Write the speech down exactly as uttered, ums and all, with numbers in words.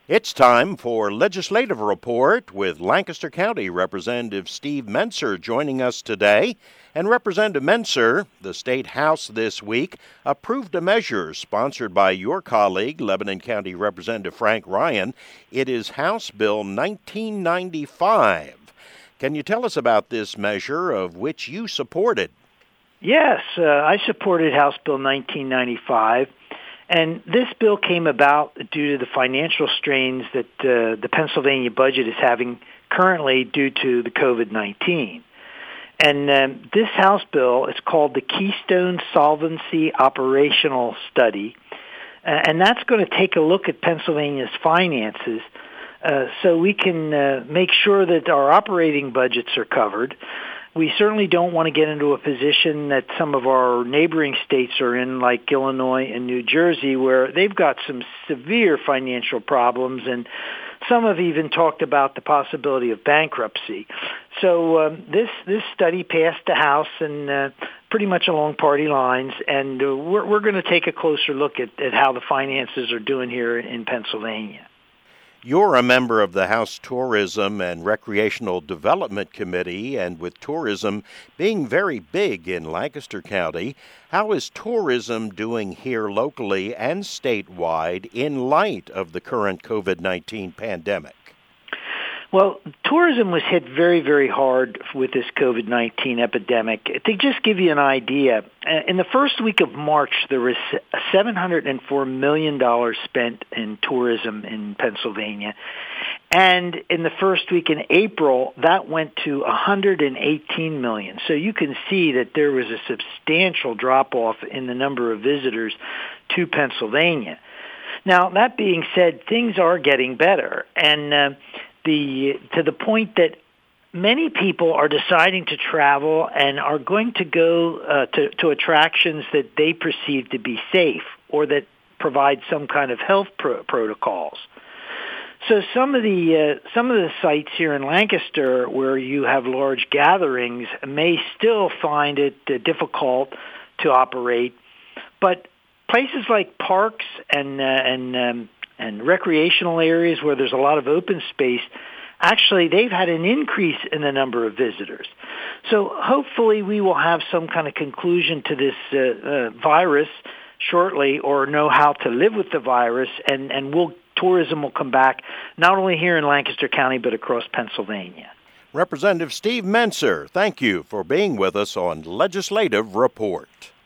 It's time for Legislative Report with Lancaster County Representative Steve Mentzer joining us today. And Representative Mentzer, the State House this week, approved a measure sponsored by your colleague, Lebanon County Representative Frank Ryan. It is House Bill nineteen ninety-five. Can you tell us about this measure of which you supported? Yes, uh, I supported House Bill nineteen ninety-five. And this bill came about due to the financial strains that uh, the Pennsylvania budget is having currently due to the covid nineteen. And um, this House bill is called the Keystone Solvency Operational Study. Uh, and that's going to take a look at Pennsylvania's finances uh, so we can uh, make sure that our operating budgets are covered. We certainly don't want to get into a position that some of our neighboring states are in, like Illinois and New Jersey, where they've got some severe financial problems, and some have even talked about the possibility of bankruptcy. So um, this this study passed the House and uh, pretty much along party lines, and uh, we're, we're going to take a closer look at, at how the finances are doing here in Pennsylvania. You're a member of the House Tourism and Recreational Development Committee, and with tourism being very big in Lancaster County, how is tourism doing here locally and statewide in light of the current covid nineteen pandemic? Well, tourism was hit very, very hard with this covid nineteen epidemic. To just give you an idea, in the first week of March, there was seven hundred four million dollars spent in tourism in Pennsylvania. And in the first week in April, that went to one hundred eighteen million dollars. So you can see that there was a substantial drop-off in the number of visitors to Pennsylvania. Now, that being said, things are getting better. And uh, The, to the point that many people are deciding to travel and are going to go uh, to, to attractions that they perceive to be safe or that provide some kind of health pro- protocols. So some of the uh, some of the sites here in Lancaster where you have large gatherings may still find it uh, difficult to operate, but places like parks and uh, and um, and recreational areas where there's a lot of open space, actually they've had an increase in the number of visitors. So hopefully we will have some kind of conclusion to this uh, uh, virus shortly, or know how to live with the virus, and, and we'll, tourism will come back not only here in Lancaster County but across Pennsylvania. Representative Steve Mentzer, thank you for being with us on Legislative Report.